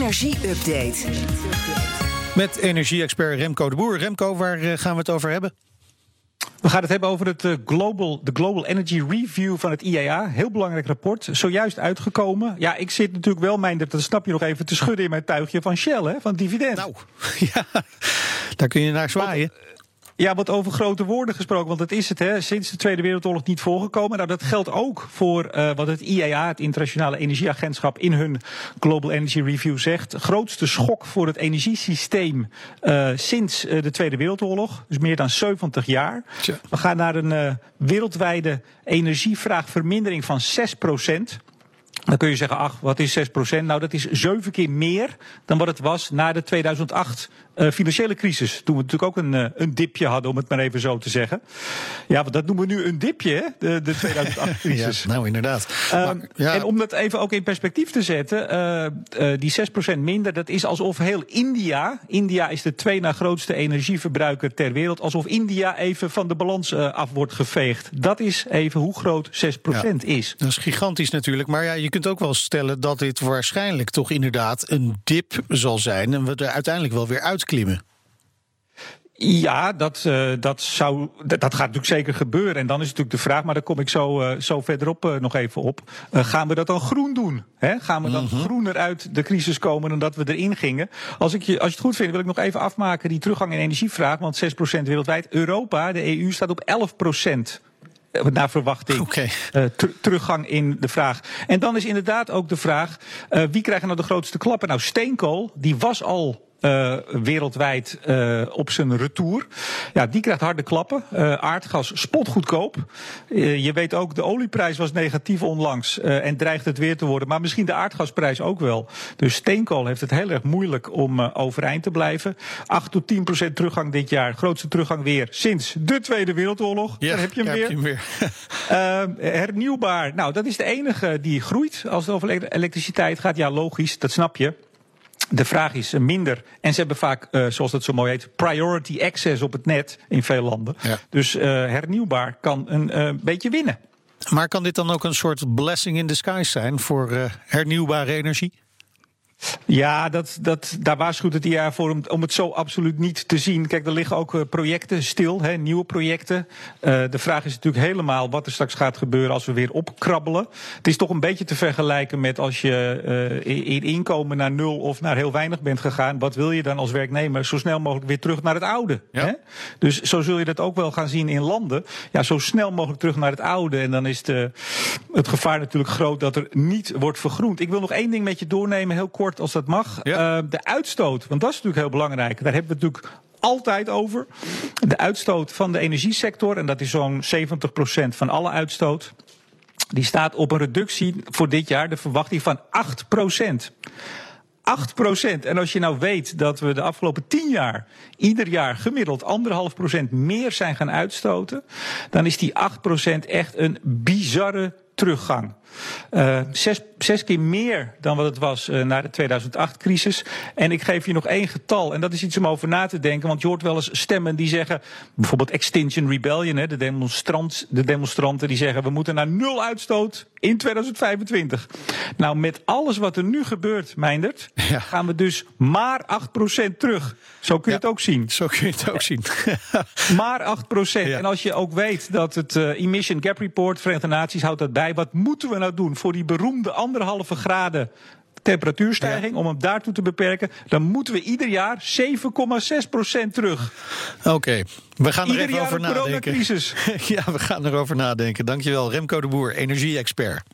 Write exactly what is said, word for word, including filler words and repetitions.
Energie-update. Met energie-expert Remco de Boer. Remco, waar gaan we het over hebben? We gaan het hebben over het uh, Global, de Global Energy Review van het I E A. Heel belangrijk rapport, zojuist uitgekomen. Ja, ik zit natuurlijk wel, mijn, dat snap je nog even, te schudden in mijn tuigje van Shell, hè, van dividend. Nou, ja, daar kun je naar zwaaien. Wat, Ja, wat over grote woorden gesproken, want dat is het, hè, sinds de Tweede Wereldoorlog niet voorgekomen. Nou, dat geldt ook voor uh, wat het I E A, het Internationale Energieagentschap, in hun Global Energy Review zegt. Grootste schok voor het energiesysteem uh, sinds uh, de Tweede Wereldoorlog, dus meer dan zeventig jaar. Tja. We gaan naar een uh, wereldwijde energievraagvermindering van zes procent. Dan kun je zeggen, ach, wat is zes procent? Nou, dat is zeven keer meer dan wat het was na de tweeduizend acht uh, financiële crisis. Toen we natuurlijk ook een, uh, een dipje hadden, om het maar even zo te zeggen. Ja, want dat noemen we nu een dipje, hè? De, de tweeduizend acht crisis. Ja, nou, inderdaad. Um, maar, ja. En om dat even ook in perspectief te zetten, uh, uh, die zes procent minder, dat is alsof heel India, India is de twee na grootste energieverbruiker ter wereld, alsof India even van de balans uh, af wordt geveegd. Dat is even hoe groot zes procent ja, is. Dat is gigantisch natuurlijk, maar ja, je kunt ook wel stellen dat dit waarschijnlijk toch inderdaad een dip zal zijn en we er uiteindelijk wel weer uitklimmen. Ja, dat, uh, dat, zou, dat, dat gaat natuurlijk zeker gebeuren. En dan is natuurlijk de vraag, maar daar kom ik zo, uh, zo verderop uh, nog even op. Uh, gaan we dat dan groen doen? Hè? Gaan we dan mm-hmm. groener uit de crisis komen dan dat we erin gingen? Als, ik je, als je het goed vindt, wil ik nog even afmaken die teruggang in energievraag. Want zes procent wereldwijd. Europa, de E U, staat op elf procent. Naar verwachting, okay. uh, ter- teruggang in de vraag. En dan is inderdaad ook de vraag, uh, wie krijgt nou de grootste klappen? Nou, steenkool, die was al Uh, wereldwijd uh, op zijn retour. Ja, die krijgt harde klappen. Uh, aardgas spotgoedkoop. Uh, je weet ook, de olieprijs was negatief onlangs uh, en dreigt het weer te worden. Maar misschien de aardgasprijs ook wel. Dus steenkool heeft het heel erg moeilijk om uh, overeind te blijven. acht tot tien procent teruggang dit jaar. Grootste teruggang weer sinds de Tweede Wereldoorlog. Ja, daar heb je hem weer. Heb je hem weer. uh, hernieuwbaar. Nou, dat is de enige die groeit als het over elektriciteit gaat. Ja, logisch, dat snap je. De vraag is minder. En ze hebben vaak, uh, zoals dat zo mooi heet, priority access op het net in veel landen. Ja. Dus uh, hernieuwbaar kan een uh, beetje winnen. Maar kan dit dan ook een soort blessing in disguise zijn voor uh, hernieuwbare energie? Ja, dat, dat, daar waarschuwt het I E A voor om, om het zo absoluut niet te zien. Kijk, er liggen ook uh, projecten stil, hè, nieuwe projecten. Uh, de vraag is natuurlijk helemaal wat er straks gaat gebeuren als we weer opkrabbelen. Het is toch een beetje te vergelijken met als je uh, in inkomen naar nul of naar heel weinig bent gegaan. Wat wil je dan als werknemer? Zo snel mogelijk weer terug naar het oude. Ja. Hè? Dus zo zul je dat ook wel gaan zien in landen. Ja, zo snel mogelijk terug naar het oude. En dan is de, het gevaar natuurlijk groot dat er niet wordt vergroend. Ik wil nog één ding met je doornemen, heel kort als dat mag. Ja. Uh, de uitstoot, want dat is natuurlijk heel belangrijk. Daar hebben we het natuurlijk altijd over. De uitstoot van de energiesector, en dat is zo'n zeventig procent van alle uitstoot, die staat op een reductie voor dit jaar, de verwachting van acht procent. acht procent. En als je nou weet dat we de afgelopen tien jaar ieder jaar gemiddeld anderhalf procent meer zijn gaan uitstoten, dan is die acht procent echt een bizarre teruggang. Uh, zes, zes keer meer dan wat het was uh, na de tweeduizend acht crisis. En ik geef je nog één getal. En dat is iets om over na te denken. Want je hoort wel eens stemmen die zeggen, bijvoorbeeld Extinction Rebellion, hè, de, demonstrant, de demonstranten die zeggen, we moeten naar nul uitstoot in tweeduizend vijfentwintig. Nou, met alles wat er nu gebeurt, Meindert, ja. gaan we dus maar acht procent terug. Zo kun je ja, het ook zien. Zo kun je het ook zien. Maar acht procent. Ja. En als je ook weet dat het uh, Emission Gap Report, Verenigde Naties, houdt dat bij. Wat moeten we nou doen voor die beroemde anderhalve graden temperatuurstijging, ja. om hem daartoe te beperken, dan moeten we ieder jaar zeven komma zes procent terug. Oké, okay. we gaan ieder er even over nadenken. Coronacrisis. Ja, we gaan erover nadenken. Dankjewel, Remco de Boer, energie-expert.